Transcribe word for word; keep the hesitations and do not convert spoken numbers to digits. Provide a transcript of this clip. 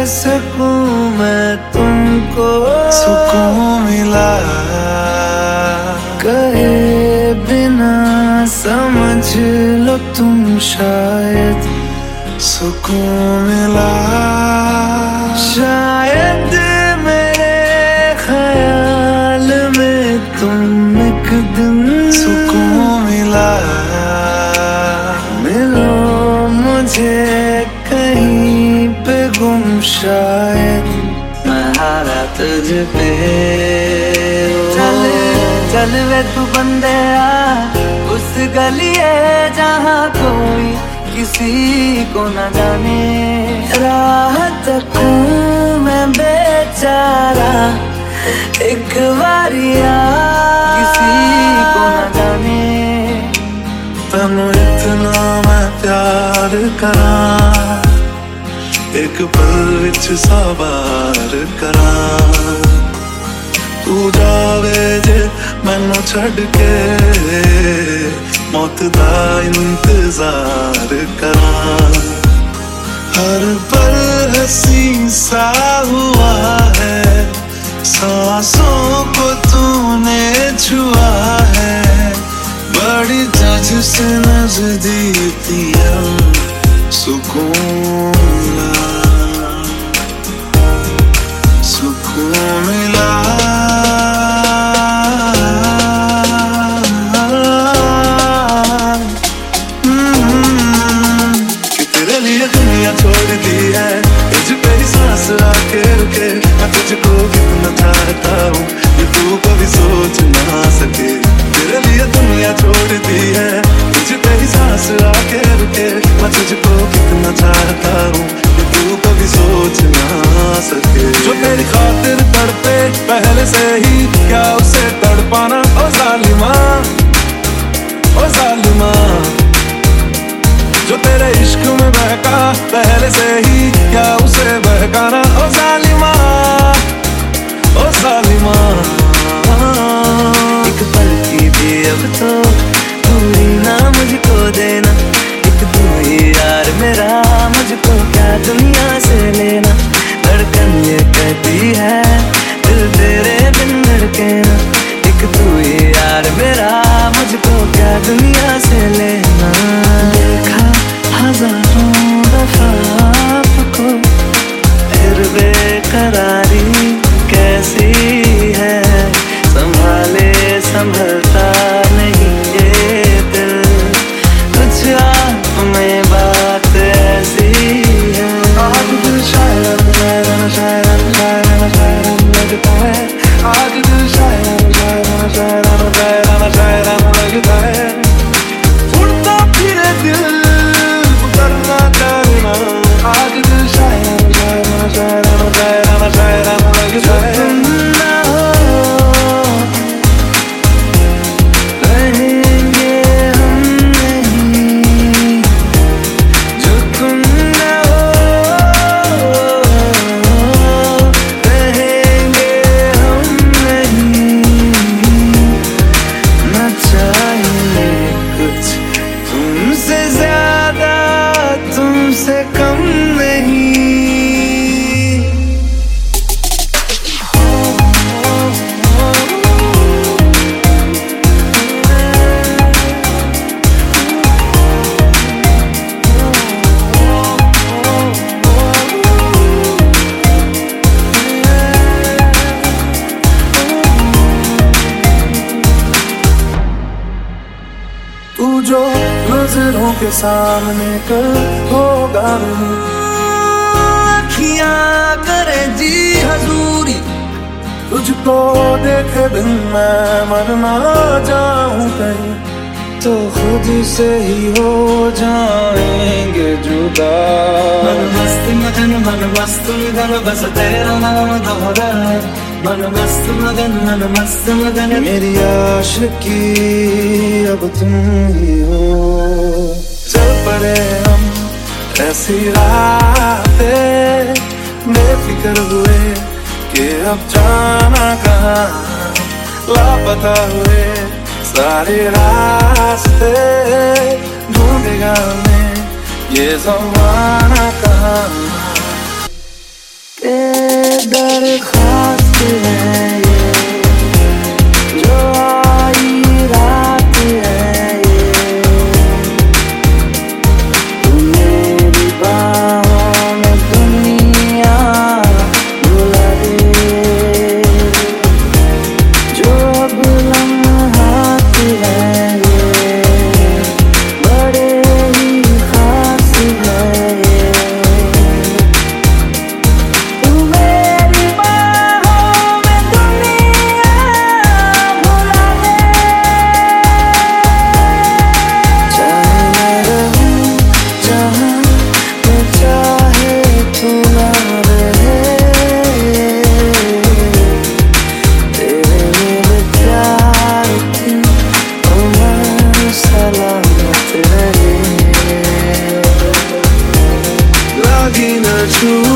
सकूं मैं तुमको सुकून मिला, कहे बिना समझ लो तुम शायद सुकून मिला। शायद मेरे ख्याल में तुम एक दिन सुकून मिला। मिलो मुझे कहीं पे गुम, शायद मैं हारा तुझ पे। चल चल वे तू बंदे आ उस गली है जहाँ कोई किसी को न जाने, राह तकूं मैं बेचारा एक बारिया किसी को न जाने। तनु इतना मैं प्यार करा, एक पल विच सवार करा। तू जावे जे मैनू छड़ के, मौत दा इंतजार करा। हर पल हसी सा हुआ है, सांसों को तूने छुआ है। बड़ी जज से नजदीकियां सुकून मिला, सुकून मिला। कि तेरे लिए दुनिया छोड़ दी है, तुझ पे ही सांस आके रुके। मैं तुझको कितना चाहता हूँ ये तू कभी सोच ना सके। तेरे लिए दुनिया छोड़ दी है, तुझ पे ही सांस आके रुके। मैं तुझको कितना चाहता हूँ ये तू कभी सोच ना सके। जो तेरी खातिर तड़पे पहले से ही, क्या उसे तड़पाना ओ जालिमा, ओ जालिमा। जो तेरे इश्क में बहका पहले से ही, क्या उसे बहकाना ओ जालिमा, ओ जालिमा। एक पल की भी अब तो दूरी ना मुझको देना, एक तू ही यार मेरा, मुझको क्या दुनिया से लेना। धड़कन ये कहती है दिल तेरे बिन धड़के ना, एक तू ही यार मेरा, मुझको क्या दुनिया से लेना। देखा हजारों दफा आपको, फिर बेकरारी कैसी है। संभाले संभलता नहीं ये दिल, कुछ आप में बात ऐसी है। आज दिल शायराना शायराना शायराना शायराना शायराना लगता है। आज दिल शायराना शायराना शायराना शायराना शायराना लगता है। उड़ता फिरे दिल उतरना डरना। आज दिल शायराना शायराना शायराना शायराना शायराना लगता है। तुमसे कम नहीं। तू जो नजरों के सामने कल होगा नहीं, अखियां करे जी हजूरी, तुझको देखे बिन मैं मर ना जाऊं कहीं। तो खुद से ही हो जाएंगे जुदा। मन मस्त मगन मन मस्त मगन बस तेरा नाम दोहराए। मन मस्त मगन मन मस्त मगन मेरी आशिकी अब तुम ही हो। चल पड़े हम ऐसी रातें, बेफिक्र हुए कि अब जाना कहाँ। लापता हुए सारे रास्ते, ढूंढेगा हमें ये ज़माना कहाँ। ये दरख्वास्त है ये, जो आई रात है ये, तू मेरी बाहों में दुनिया भुला दे, जो अब लम्हात है ये, बड़े ही खास है ये, तू मेरी बाहों में दुनिया भुला दे। चाहे मैं रहूं जहाँ मैं चाहे तू ना रहे, तेरे मेरे प्यार की उम्र सलामत रहे। लागी न छू